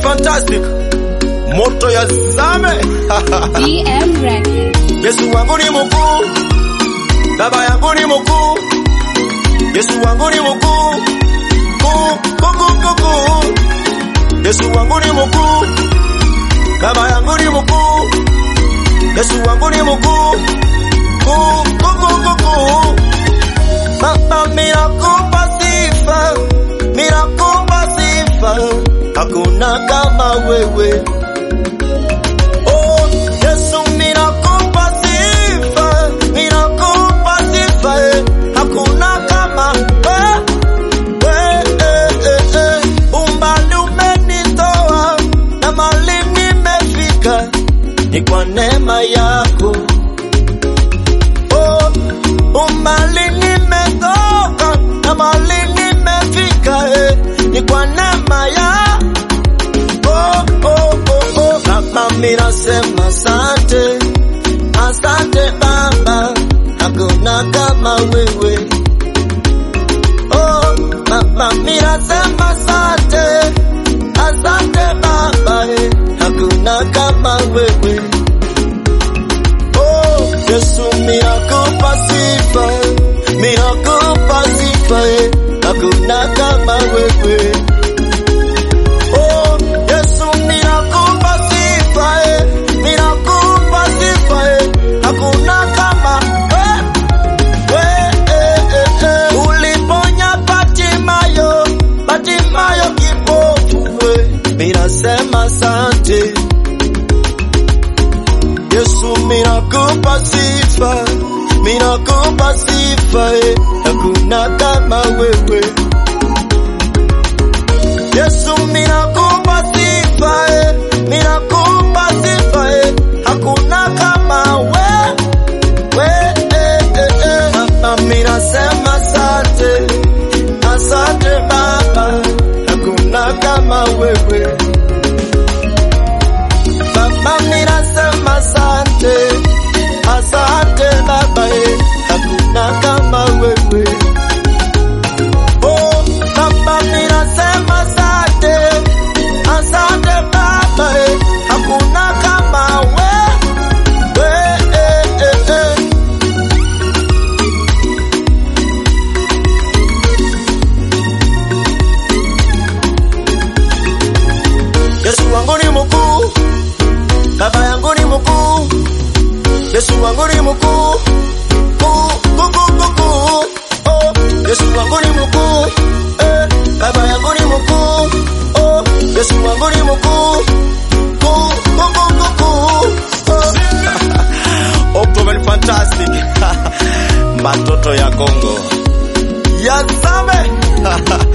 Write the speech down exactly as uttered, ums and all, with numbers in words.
fantastic. Moto ya zame. D M Records. Yesu wangu ni mkuu. Baba yangu ni mkuu. Yesu wangu ni mkuu. Kuu, kuu, kuu, kuu. Yesu wangu ni mkuu. Baba yangu ni mkuu. Yesu wangu ni mkuu. Kuu, kuu, kuu, kuu. Baba ninakupa sifa. Ninakupa sifa. Hakuna kama wewe. Oh, Yesu ninakupa sifa. Ninakupa sifa. Hakuna kama wewe. Ni kwa neema yako. Oh, umbali nimetoka na mali nimefika, eh. Ni kwa neema ya. Oh, oh, oh, oh. Baba mimi nasema asante. Asante Baba. Hakuna kama wewe. Oh, Baba mimi nasema asante. Asante Baba, eh. Hakuna kama wewe. Oh, Yesu ninakupa sifa. Ninakupa sifa, eh. Hakuna kama wewe. Oh, Yesu ninakupa sifa, eh. Ninakupa sifa, eh. Hakuna kama wewe. Eh, eh, eh. Uliponya Batimayo, Batimayo kipofu, eh. Mimi nasema asante. Yesu ninakupa sifa. Ninakupa sifa, eh. Hakuna kama wewe. Yesu ninakupa sifa, eh. Ninakupa sifa, eh. Hakuna kama wewe. Eh, eh, eh. Baba mimi nasema asante. Asante Baba. Hakuna kama wewe. Baba mimi nasema asante. Asante Baba, eh. Hakuna kama wewe. Oh, Baba mimi nasema asante. Asante Baba, eh. Hakuna kama wewe. Eh, eh, eh. Yesu wangu ni mkuu. Baba yangu ni mkuu. Yesu wangu ni mkuu. Kuu, kuu, kuu, kuu. Oh, Yesu wangu ni mkuu. Eh, Baba yangu ni mkuu. Oh, Yesu wangu ni mkuu. Kuu, kuu, kuu, kuu. Oh, October fantastic. Matoto ya Kongo. Yazame.